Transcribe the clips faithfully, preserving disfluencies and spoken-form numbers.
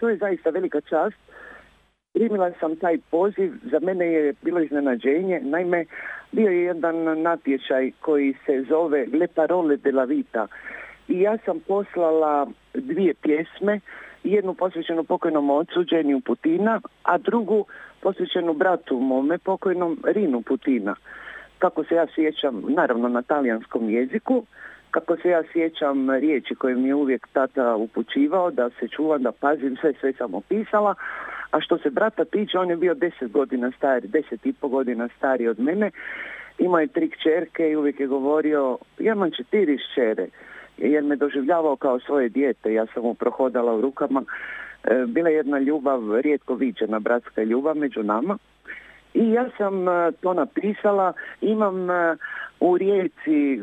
to je zaista velika čast. Primila sam taj poziv, za mene je bilo iznenađenje, naime bio je jedan natječaj koji se zove Le Parole de la Vita i ja sam poslala dvije pjesme, jednu posvećenu pokojnom ocu Geniju Putina, a drugu posvećenu bratu mome pokojnom Rinu Putina. Kako se ja sjećam, naravno na talijanskom jeziku, kako se ja sjećam riječi koje mi je uvijek tata upućivao, da se čuvam, da pazim, sve, sve sam opisala. A što se brata tiče, on je bio deset godina stari, deset i po godina stariji od mene. Imao je tri kćerke i uvijek je govorio, ja imam četiri šćere, jer me doživljavao kao svoje dijete. Ja sam mu prohodala u rukama. E, bila je jedna ljubav, rijetko viđena bratska ljubav među nama. I ja sam e, to napisala. Imam e, u Rijeci e,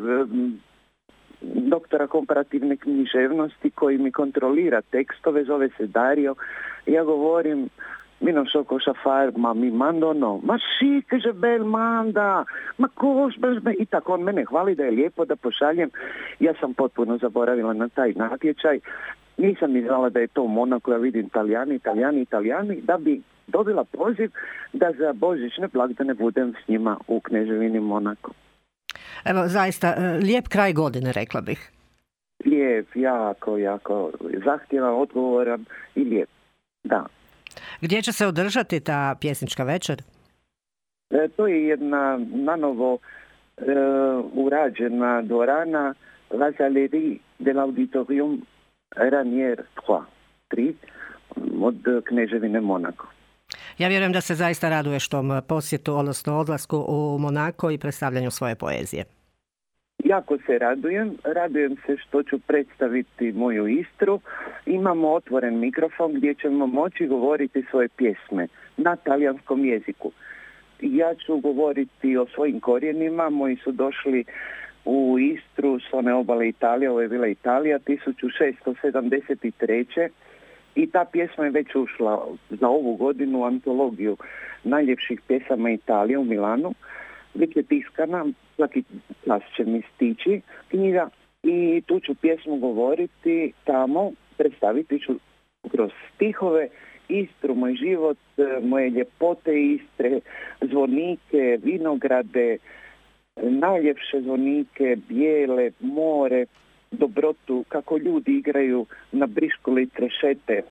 doktora komparativne književnosti koji mi kontrolira tekstove, zove se Dario. Ja govorim, mi non so cosa far, ma mi mando no, ma sì che je bel manda, ma koš me, i tako on mene hvali da je lijepo da pošaljem. Ja sam potpuno zaboravila na taj natječaj, nisam ni znala da je to u Monaku, ja vidim Italijani, Italijani, Italijani, da bi dobila poziv da za božićne blagdane budem s njima u Kneževini Monaku. Evo, zaista, lijep kraj godine, rekla bih. Lijep, jako, jako zahtjevan, odgovoran i lijep, da. Gdje će se održati ta pjesnička večer? E, to je jedna nanovo e, urađena dvorana La Galerie de l'Auditorium Ranier tri od Kneževine Monako. Ja vjerujem da se zaista raduješ tom posjetu, odnosno odlasku u Monako i predstavljanju svoje poezije. Jako se radujem. Radujem se što ću predstaviti moju Istru. Imamo otvoren mikrofon gdje ćemo moći govoriti svoje pjesme na talijanskom jeziku. Ja ću govoriti o svojim korijenima. Moji su došli u Istru s one obale Italije, ovo je bila Italija, tisuću šesto sedamdeset treće. I ta pjesma je već ušla za ovu godinu u antologiju najljepših pjesama Italije u Milanu. Već je tiskana, svaki čas će mi stići knjiga i tu ću pjesmu govoriti tamo, predstaviti ću kroz stihove Istru, moj život, moje ljepote Istre, zvonike, vinograde, najljepše zvonike, bijele, more, dobrotu, kako ljudi igraju na briškuli trešete,